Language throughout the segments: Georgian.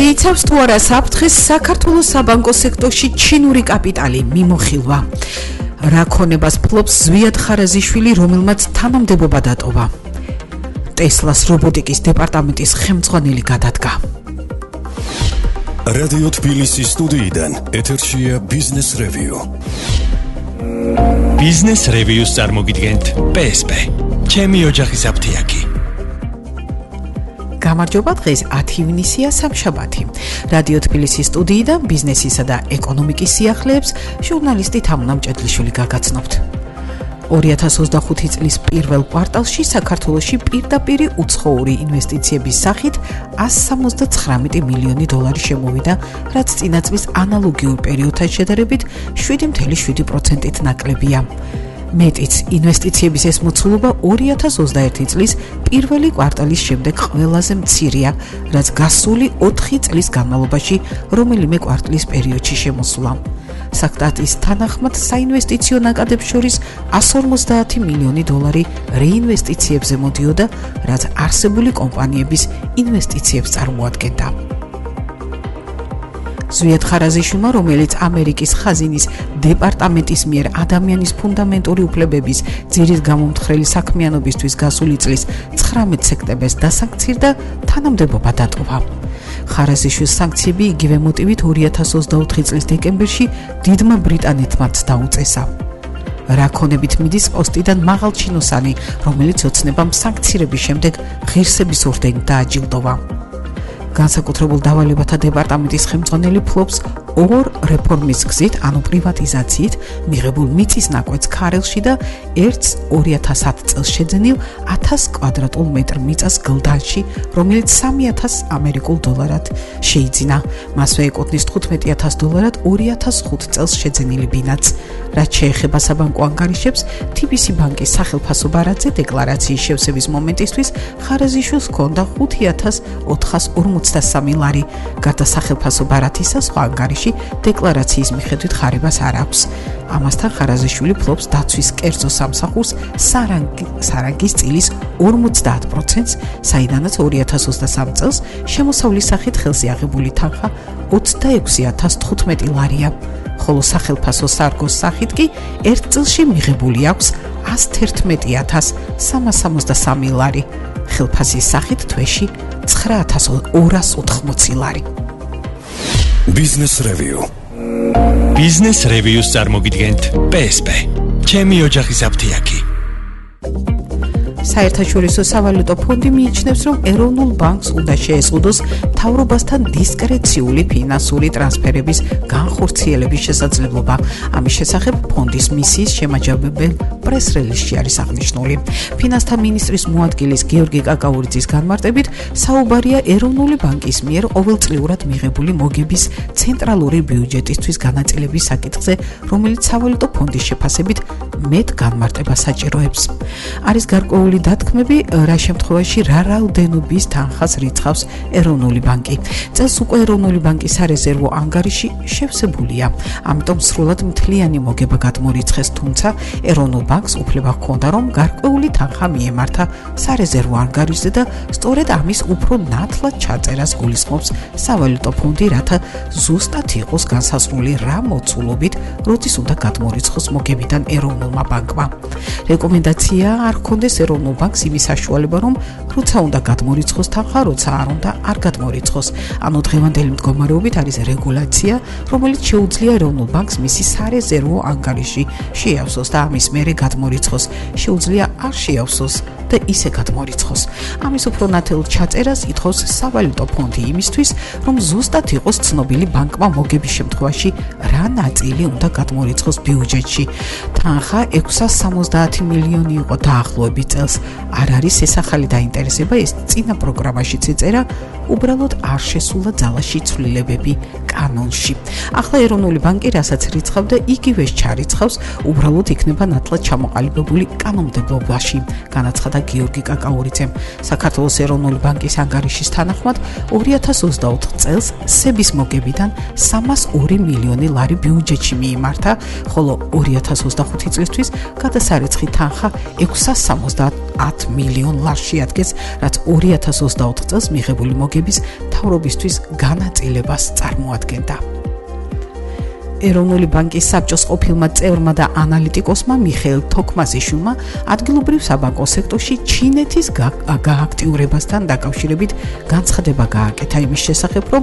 იცავს თუ არა საფრთხეს საქართველოს საბანკო სექტორში ჩინური კაპიტალი მიმოხილვა. რა ქონებას ფლობს ზვიად ხარაზიშვილი, რომელმაც თანამდებობა დატოვა. ტესლას რობოტიკის დეპარტამენტის ხელმძღვანელი გადადგა. რადიო თბილისის სტუდიიდან ეთერშია ბიზნეს რევიუ. ბიზნეს რევიუს წარმოგიდგენთ PSP. ჩემი ოჯახის აფთიაქი. გამარჯობა, დღეს 10 ივნისია, სამშაბათი. რადიო თბილისის სტუდიიდან ბიზნესისა და ეკონომიკის სიახლეებს ჟურნალისტი თამუნა მჭედლიშვილი გაგაცნობთ. 2025 წლის პირველ კვარტალში საქართველოში პირდაპირი უცხოური ინვესტიციების სახით 179 მილიონი დოლარი შემოვიდა, რაც წინა წლის ანალოგიურ პერიოდთან შედარებით 7.7%-ით ნაკლებია. მეტიც, ინვესტიციების ეს მოცულობა 2021 წლის პირველი კვარტალის შემდეგ ყველაზე მცირეა, რაც გასული 4 წლის განმავლობაში რომელიმე კვარტლის პერიოდში შემოსულა. საქტატის თანახმად, საინვესტიციო ნაკადებს შორის 150 მილიონი დოლარი რეინვესტიციებზე მოდიოდა, რაც არსებული კომპანიების ინვესტიციებს წარმოადგენდა. ზვიად ხარაზიშვილმა, რომელიც ამერიკის ხაზინის დეპარტამენტის მიერ ადამიანის ფუნდამენტური უფლებების ძირის გამომთხრელი საქმიანობისთვის გასული წლის 19 სექტემბერს დასანქცირდა, თანამდებობა დატოვა. ხარაზიშვილის სანქციები იგივე მოტივით 2024 წლის დეკემბერში დიდმა ბრიტანეთმაც დაუწესა. რა ქონებით მიდის პოსტიდან მაღალჩინოსანი, რომელიც ოცნებამ სანქცირების შემდეგ ღირსების ორდენით დააჯილდოვა. განსაკუთრებულ დავალებათა დეპარტამენტის ხელმძღვანელი ფლობს ორ რეფორმის გზით, ანუ პრივატიზაციით, მიღებულ მიწის ნაკვეთს ქარელში და ერთს 2010 წელს შეძენილ 1000 კვადრატულ მეტრ მიწას გლდანში, რომელიც 3000 ამერიკულ დოლარად შეიძინა. მასვე ეკუთვნის $15,000 2005 წელს შეძენილი ბინაც. რაც შეეხება საბანკო ანგარიშებს, TBC ბანკის სახელფასო ბარათზე დეკლარაციის შევსების მომენტისთვის ხარაზიშვილს ჰქონდა $5,453 ლარი. გარდა სახელფასო ბარათისა, სხვა ანგარიში დეკლარაციის მიხედვით ხარებას არ აქვს. ამასთან ხარაზიშვილი ფლობს დაცვის კერძო სამსახურს სარანგის წილის 50%-ს, საიდანაც 2023 წელს შემოსავლის სახით ხელზე აღებული თანხა 26,015 ლარია. ხოლო სახელფასო სარგოს სახით კი ერთ წელში მიღებული აქვს 111,363 ლარი. ხელფასის სახით თვეში 9,280 ლარი. ბიზნეს რევიუ. ბიზნეს რევიუს წარმოგიდგენთ PSP. ჩემი ოჯახის აფთიაქი. საერთაშორისო სავალუტო ფონდი მიიჩნევს, რომ ეროვნულ ბანკს უნდა შეეზღუდოს მთავრობასთან დისკრეციული ფინანსური ტრანსფერების განხორციელების შესაძლებლობა. ამის შესახებ ფონდის მისიის შემაჯამებელ პრეს-რელიზში არის აღნიშნული. ფინანსთა მინისტრის მოადგილის გიორგი კაკაურიძის განმარტებით, საუბარია ეროვნული ბანკის მიერ ყოველწლიურად მიღებული მოგების ცენტრალური ბიუჯეტისთვის განაწილების საკითხზე, რომელიც სავალუტო ფონდის შეფასებით მეტ განმარტებას საჭიროებს. არის გარკვეული დათქმები, რა შემთხვევაში რა რაოდენობის თანხას რიცხავს ეროვნული ბანკი. წელს უკვე ეროვნული ბანკის სარეზერვო ანგარიში შევსებულია, ამიტომ სრულად მთლიანი მოგება გადმორიცხეს, თუმცა ეროვნულ ბანკს უფლება ჰქონდა, რომ გარკვეული თანხა მიემართა სარეზერვო ანგარიშზე და სწორედ ამის უფრო ნათლად ჩაწერას გულისხმობს სავალუტო ფონდი, რათა ზუსტად იყოს განსაზღვრული რა მოცულობით როდის უნდა გადმორიცხოს მოგებიდან ეროვნულმა ბანკმა. რეკომენდაცია არ ჰქონდეს ეროვნულ ბანკს იმის საშუალება, რომ როცა უნდა გადმორიცხოს თანხა, როცა არ უნდა არ გადმორიცხოს. ანუ დღევანდელი მდგომარეობით არის რეგულაცია, რომელიც შეუძლია ეროვნულ ბანკს მისი სარეზერვო ანგარიში შეავსოს და ამის მერე გადმორიცხოს. შეუძლია არ შეავსოს და ისე გადმორიცხოს. ამის უფრო ნათელ ჩაწერას ითხოვს სავალუტო ფონდი იმისთვის, რომ ზუსტად იყოს ცნობილი ბანკმა მოგების შემთხვევაში რა ნაწილი უნდა გადმორიცხოს ბიუჯეტში. თანხა 670 მილიონი იყო დაახლოებით წელს. არ არის ეს ახალი დაინტერესება, ეს წინა პროგრამაში წეწერა, უბრალოდ არ შესულა ძალაში ცვლილებები კანონში. ახლა ეროვნული ბანკი რასაც რიცხავდა, იგივეს ჩარიცხავს, უბრალოდ იქნება ნათლად ჩამოყალიბებული კანონმდებლობაში, განაცხადა გიორგი კაკაურიძემ. საქართველოს ეროვნული ბანკის ანგარიშის თანახმად 2024 წელს სების მოგებიდან 302 მილიონი ლარი ბიუჯეტში მიიმართა, ხოლო 2025 წლისთვის გადასარიცხი თანხა 670 10 მილიონ ლარს შეადგენს, რაც 2024 წელს მიღებული მოგების მთავრობისთვის განაწილებას წარმოადგენდა. ეროვნული ბანკის საბჭოს ყოფილმა წევრმა და ანალიტიკოსმა მიხეილ თოქმაზიშვილმა ადგილობრივ საბანკო სექტორში ჩინეთის გააქტიურებასთან დაკავშირებით განცხადება გააკეთა იმის შესახებ, რომ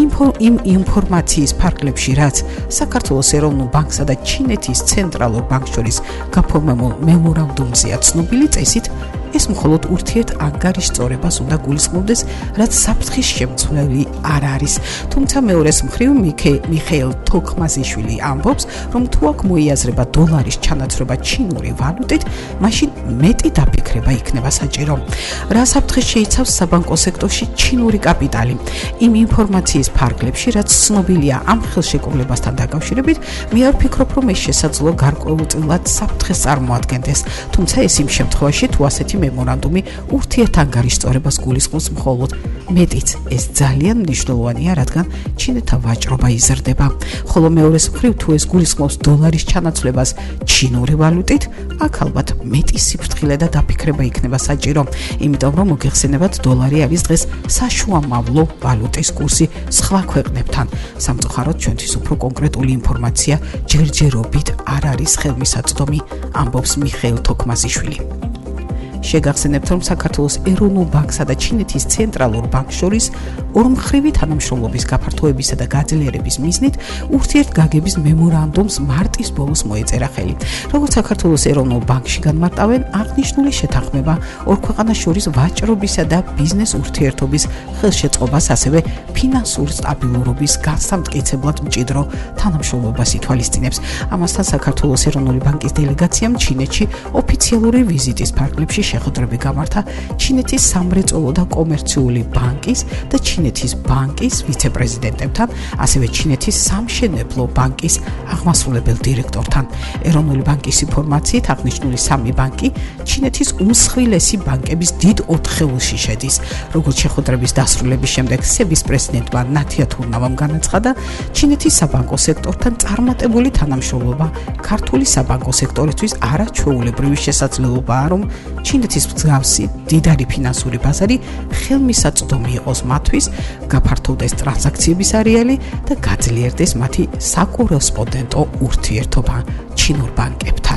იმ ინფორმაციის ფარგლებში, რაც საქართველოს ეროვნულ ბანკსა და ჩინეთის ცენტრალურ ბანკს შორის გაფორმებულ მემორანდუმზეა ცნობილი წესით, ეს მხოლოდ ურთიერთ ანგარიშწორებას უნდა გულისხმობდეს, რაც საფრთხის შემცვლელი არ არის. თუმცა მეორეს მხრივ მიხეილ თოქმაზიშვილი ამბობს, რომ თუ აქ მოიაზრება დოლარის ჩანაცვლება ჩინური ვალუტით, მაშინ მეტი დაფიქრება იქნება საჭირო. რა საფრთხეს შეიცავს საბანკო სექტორში ჩინური კაპიტალი? იმ ინფორმაციის ფარგლებში, რაც ცნობილია ამ ხელშეკრულებასთან დაკავშირებით, მე არ ვფიქრობ, რომ ეს შესაძლოა გარკვეულწილად საფრთხეს წარმოადგენდეს. თუმცა ეს იმ შემთხვევაში, თუ ასეთი მემორანდუმი ურთიერთ ანგარიშწორებას გულისხმობს მხოლოდ. მეტიც, ეს ძალიან მნიშვნელოვანია, რადგან ჩინეთთან ვაჭრობა იზრდება. ხოლო მეორეს მხრივ, თუ ეს გულისხმობს დოლარის ჩანაცვლებას ჩინური ვალუტით, აქ ალბათ მეტი სიფრთხილე და დაფიქრება იქნება საჭირო. იმიტომ რომ მოგეხსენებათ, დოლარი არის დღეს საშუამავლო ვალუტის კურსი სხვა ქვეყნებთან. სამწუხაროდ, ჩვენთვის უფრო კონკრეტული ინფორმაცია ჯერჯერობით არ არის ხელმისაწვდომი, ამბობს მიხეილ თოქმაზიშვილი. შეგახსენებთ, რომ საქართველოს ეროვნულ ბანკსა და ჩინეთის ცენტრალურ ბანკს შორის ორმხრივი თანამშრომლობის გაფართოებისა და გაძლიერების მიზნით ურთიერთგაგების მემორანდუმს მარტის ბოლოს მოეწერა ხელი. როგორც საქართველოს ეროვნულ ბანკში განმარტავენ, აღნიშნული შეთანხმება ორ ქვეყანას შორის ვაჭრობისა და ბიზნეს ურთიერთობის ხელშეწყობას, ასევე ფინანსური სტაბილურობის გასამტკიცებლად მჭიდრო თანამშრომლობას ითვალისწინებს. ამასთან საქართველოს ეროვნული ბანკის დელეგაციამ ჩინეთში ოფიციალური ვიზიტის ფარგლებში შეხვედრები გამართა ჩინეთის სამრეწველო და კომერციული ბანკის და ჩინეთის ბანკის ვიცე-პრეზიდენტებთან, ასევე ჩინეთის სამშენებლო ბანკის აღმასრულებელ დირექტორთან. ეროვნული ბანკის ინფორმაციით, აღნიშნული სამი ბანკი ჩინეთის უმსხვილესი ბანკების დიდ ოთხეულში შედის. როგორც შეხვედრების დასრულების შემდეგ სების პრეზიდენტმა ნათია თურნავამ განაცხადა, ჩინეთის საბანკო სექტორთან წარმატებული თანამშრომლობა ქართული საბანკო სექტორისთვის არაჩვეულებრივი შესაძლებლობაა, რომ ჩინეთის მსგავსი დიდარი ფინანსური ბაზარი ხელმისაწვდომი იყოს მათთვის, გაფართოვდეს ტრანზაქციების არეალი და გაძლიერდეს მათი საკორესპონდენტო ურთიერთობა ჩინურ ბანკებთან.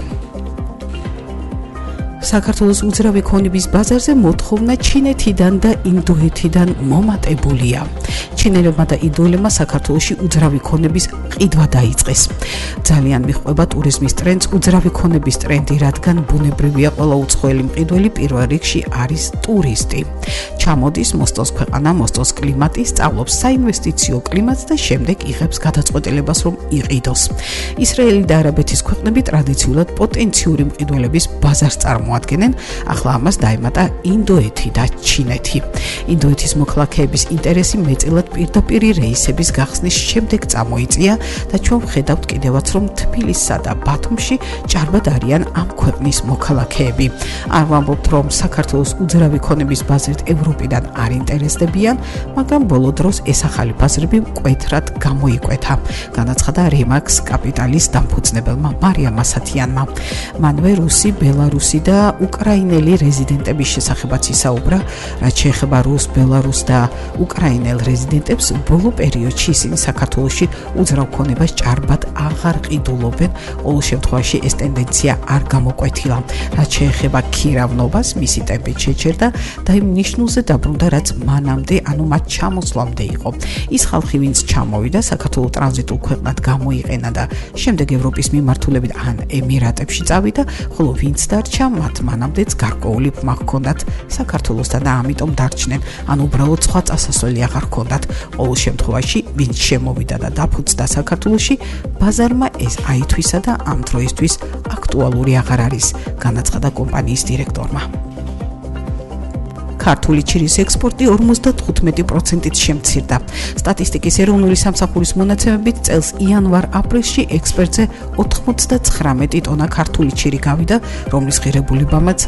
საქართველოს უძრავი ქონების ბაზარზე მოთხოვნა ჩინეთიდან და ინდოეთიდან მომატებულია. ჩინელებმა და ინდოელებმა საქართველოში უძრავი ქონების ყიდვა დაიწყეს. ძალიან მიჰყვება ტურიზმის ტრენდს უძრავი ქონების ტრენდი, რადგან ბუნებრივია ყველა უცხოელი მყიდველი პირველ რიგში არის ტურისტი. ჩამოდის, მოსწონს ქვეყანა, მოსწონს კლიმატი, სწავლობს საინვესტიციო კლიმატს და შემდეგ იღებს გადაწყვეტილებას, რომ იყიდოს. ისრაელი და არაბეთის ქვეყნები ტრადიციულად პოტენციური მყიდველების ბაზარს წარმოადგენენ, ახლა ამას დაემატა ინდოეთი და ჩინეთი. ინდოეთის მოქალაქეების ინტერესი მეტწილად პირდაპირ რეისების გახსნის შემდეგ წამოიწია და ჩვენ ვხედავთ კიდევაც, რომ თბილისსა და ბათუმში ჭარბად არიან ამ ქვეყნის მოქალაქეები. არ ვამბობთ, რომ საქართველოს უძრავი ქონების ბაზრით ევროპიდან არ ინტერესდებიან, მაგრამ ბოლო დროს ეს ახალი ბაზრები მკვეთრად გამოიკვეთა, განაცხადა რემაქს კაპიტალის დამფუძნებელმა მარიამ ასათიანმა. მანვე რუსი, ბელარუსი და უკრაინელი რეზიდენტების შესახებაც ისაუბრა, რაც შეეხება რუს, ბელარუს და უკრაინელ რეზიდენტებს, ბოლო პერიოდში ისინი საქართველოში უძრავ ქონებას ჭარბად აღარ ყიდულობენ, ყოველ შემთხვევაში ეს ტენდენცია არ გამოკვეთილა. რაც შეეხება ქირავნობას, მისი ტემპით შეჩერდა და იმ ნიშნულზე დაბრუნდა, რაც მანამდე, ანუ მათ ჩამოსვლამდე იყო. ის ხალხი, ვინც ჩამოვიდა, საქართველოს ტრანზიტულ ქვეყნად გამოიყენა და შემდეგ ევროპის მიმართულებით ან ემირატებში წავიდა, ხოლო ვინც დარჩა, მათ მანამდეც გარკვეული ბმა ჰქონდათ საქართველოსთან და ამიტომ დარჩნენ, ან უბრალოდ სხვა წასასვლელი აღარ ჰქონდათ. ყოველ შემთხვევაში, ვინც შემოვიდა და დაფუძნდა საქართველოში, ბაზარმა ეს აითვისა და ამ დროისთვის აქტუალური აღარ არის, განაცხადა კომპანიის დირექტორმა. ქართული ჩირის ექსპორტი 55%-ით შემცირდა. სტატისტიკის ეროვნული სამსახურის მონაცემებით წელს იანვარ-აპრილში ექსპორტზე 99 ტონა ქართული ჩირი გავიდა, რომლის ღირებულებამაც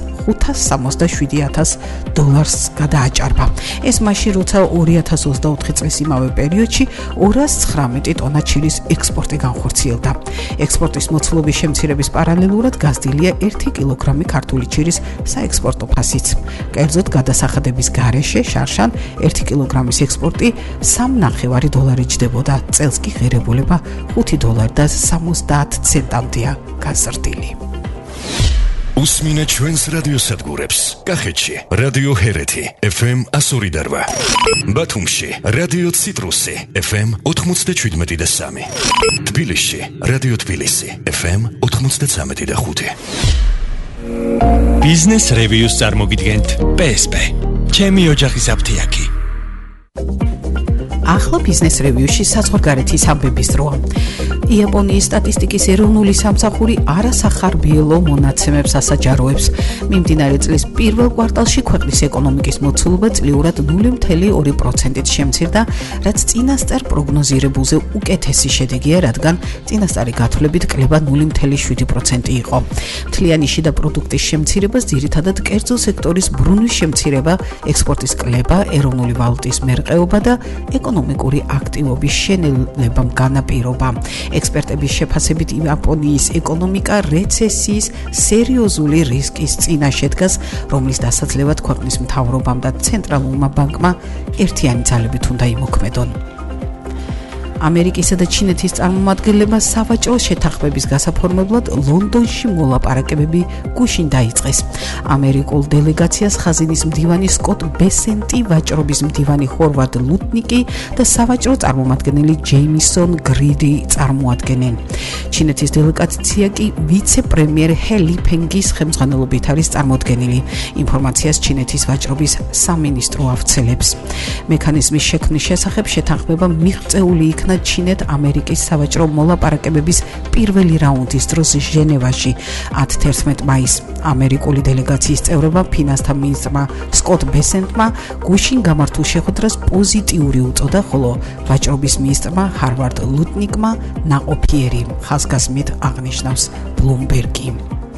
$567,000 გადააჭარბა. ეს მაშინ, როცა 2024 წლის იმავე პერიოდში 219 ტონა ჩირის ექსპორტი განხორციელდა. ექსპორტის მოცულობის შემცირების პარალელურად გაზრდილია 1 კილოგრამი ქართული ჩირის საექსპორტო ფასიც. კერძოდ, გადასახადების გარეშე შარშან 1 კილოგრამის ექსპორტი $3.9 ჯდებოდა, წელს კი ღირებულება $5.70-დანია გაზრდილი. უსმინე ჩვენს რადიოსადგურებს. კახეთში რადიო ჰერეთი FM 102.8, ბათუმში რადიო ციტრუსი FM 97.3, თბილისში რადიო თბილისი FM 93.5. ბიზნეს რევიუს წარმოგიდგენთ PSP. ჩემი ოჯახის აფთიაქი. ახლა ბიზნეს რევიუში საზღვარგარეთის ამბების დროა. იაპონიის სტატისტიკის ეროვნული სამსახური არასახარბიელო მონაცემებს ასაჯაროებს. მიმდინარე წლის პირველ კვარტალში ქვეყნის ეკონომიკის მოცულობა წლიურად 0.2%-ით შემცირდა, რაც წინასწარ პროგნოზირებულზე უკეთესი შედეგია, რადგან წინასწარი გათვლებით კლება 0.7% იყო. მთლიანი შიდა პროდუქტის შემცირებას ძირითადად კერძო სექტორის ბრუნვის შემცირება, ექსპორტის კლება, ეროვნული ვალუტის მერყეობა და ეკონომიკური აქტივობის შენელება განაპირობა. ექსპერტების შეფასებით იაპონიის ეკონომიკა რეცესიის სერიოზული რისკის წინაშე დგას, რომლის დასაძლევად ქვეყნის მთავრობამ და ცენტრალურმა ბანკმა ერთიანი ძალებით უნდა იმოქმედონ. ამერიკისა და ჩინეთის წარმომადგენლებმა სავაჭრო შეთანხმების გასაფორმებლად ლონდონში მოლაპარაკებები გუშინ დაიწყეს. ამერიკულ დელეგაციას ხაზინის მდივანი სკოტ ბესენტი, ვაჭრობის მდივანი ჰოვარდ ლუტნიკი და სავაჭრო წარმომადგენელი ჯეიმისონ გრიდი წარმოადგენენ. ჩინეთის დელეგაცია კი ვიცე-პრემიერ ჰელი ფენგის ხელმძღვანელობით არის წარმოდგენილი. ინფორმაციას ჩინეთის ვაჭრობის სამინისტრო ავრცელებს. მექანიზმის შექმნის შესახებ შეთანხმება მიღწეული იქნა ჩინეთ-ამერიკის სავაჭრო მოლაპარაკებების პირველი რაუნდის დროს ჟენევაში 10-11 მაისს. ამერიკული დელეგაციის წევრებმა ფინანსთა მინისტრმა სკოტ ბესენტმა გუშინ გამართულ შეხვედრას პოზიტიური უწოდა, ხოლო ვაჭრობის მინისტრმა ჰოვარდ ლუტნიკმა ნაყოფიერი, ხაზგასმით აღნიშნავს ბლუმბერგი.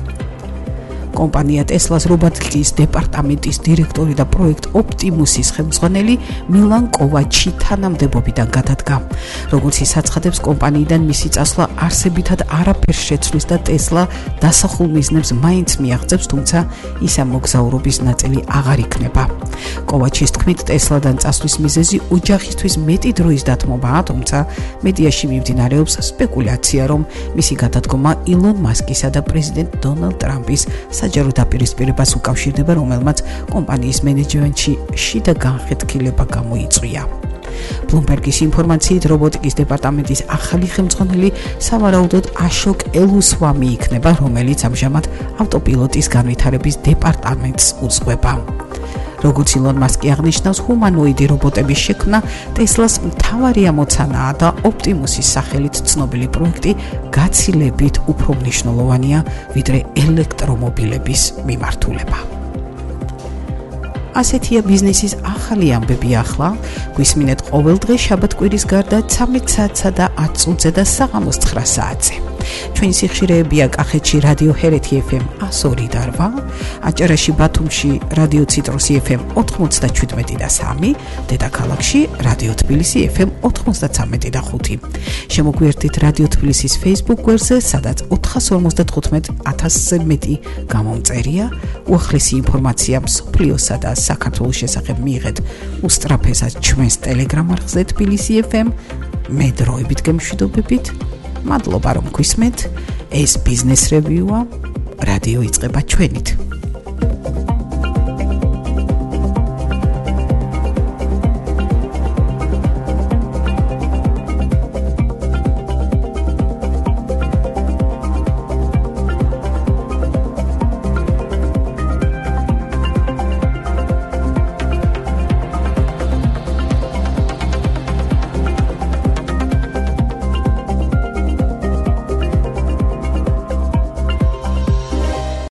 კომპანია ტესლას რობოტიკის დეპარტამენტის დირექტორი და პროექტ ოპტიმუსის ხელმძღვანელი მილან კოვაჩი თანამდებობიდან გადადგა. როგორც ის აცხადებს, კომპანიიდან მისი წასვლა არსებითად არაფერს შეცვლის და ტესლა დასახულ მიზნებს მაინც მიაღწევს, თუმცა ის ამ მოგზაურობის ნაწილი აღარ იქნება. კოვაჩის თქმით, ტესლადან წასვლის მიზეზი ოჯახისთვის მეტი დროის დათმობაა, თუმცა მედიაში მიმდინარეობს სპეკულაცია, რომ მისი გადადგომა ილონ მასკისა და პრეზიდენტ დონალდ ტრამპის საჯარო დაპირისპირებას უკავშირდება, რომელმაც კომპანიის მენეჯმენტში შიდა განხეთქილება გამოიწვია. ბლუმბერგის ინფორმაციით, რობოტიკის დეპარტამენტის ახალი ხელმძღვანელი სავარაუდოდ აშოკ ელუსვამი იქნება, რომელიც ამჟამად ავტოპილოტის განვითარების დეპარტამენტს უძღვება. როგორც ილონ მასკი აღნიშნავს, ჰუმანოიდი რობოტების შექმნა ტესლას მთავარი ამოცანაა და ოპტიმუსის სახელით ცნობილი პროექტი გაცილებით უფრო მნიშვნელოვანია, ვიდრე ელექტრომობილების მიმართულება. ასეთია ბიზნესის ახალი ამბები ახლა. გვისმინეთ ყოველდღე შაბათ-კვირის გარდა 13 საათსა და 10 წუთზე და საღამოს 9 საათზე. ჩვენი სიხშირეებია კახეთში რადიო ჰერეთი FM 102.8, აჭარაში ბათუმში რადიო ციტრუსი FM 97.3, დედაქალაქში რადიო თბილისი FM 93.5. შემოგვიერთდით რადიო თბილისის Facebook გვერდზე, სადაც 455,000-ზე მეტი გამომწერია. უახლესი ინფორმაცია მსოფლიოსა და საქართველოს შესახებ მიიღეთ უსწრაფესად ჩვენს Telegram არხზე თბილისი FM. მე დროებით გემშვიდობებით. მადლობა რომ გვისმენთ. ეს ბიზნეს რევიუა. რადიო იწყება ჩვენით.